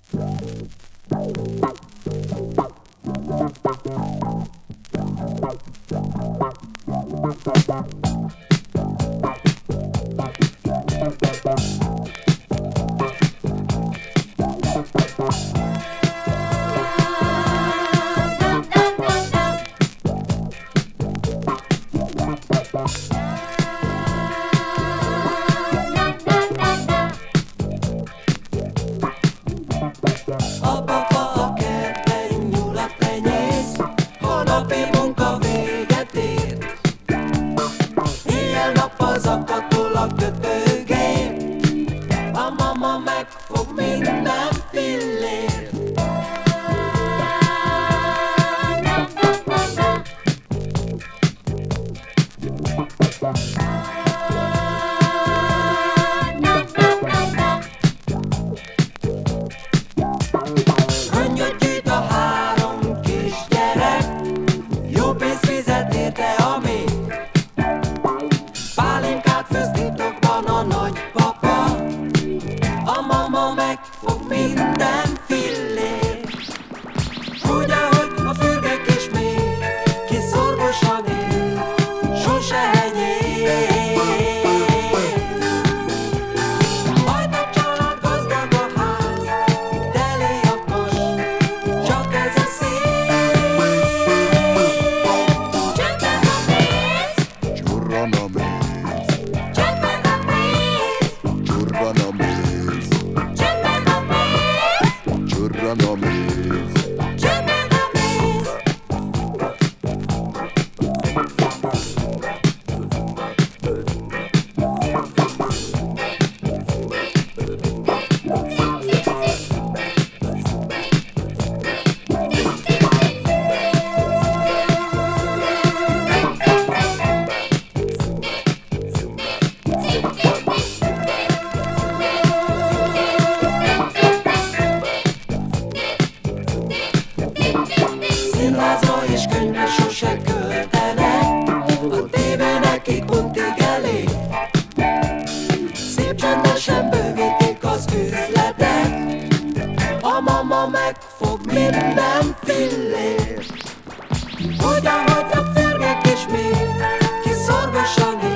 Zakatol a kötőgép, a mama megfog minden fillért. Annyit gyűjt a három kisgyerek, jó pénzt fizet érte a még. Pálinkát főz titokban a nagypapa, a mama megfog minden fillért. Úgy, ahogy a fürgek is még kiszorgosan él, sose enyém. Majd a család gazdag a ház, teli a kas, csak ez a szép. Csökken a pénz, Csurran a méz, csökken a pénz, csurran a méz, csökken a pénz, csurran a méz. csökken a pénz. Színházba és könyvre sose költenek, a tévé nekik untig elég. Szép csendesen bővítik az üzletet, a mama megfog minden fillért. Úgy, ahogy a fürgek is még kiszorgosan él,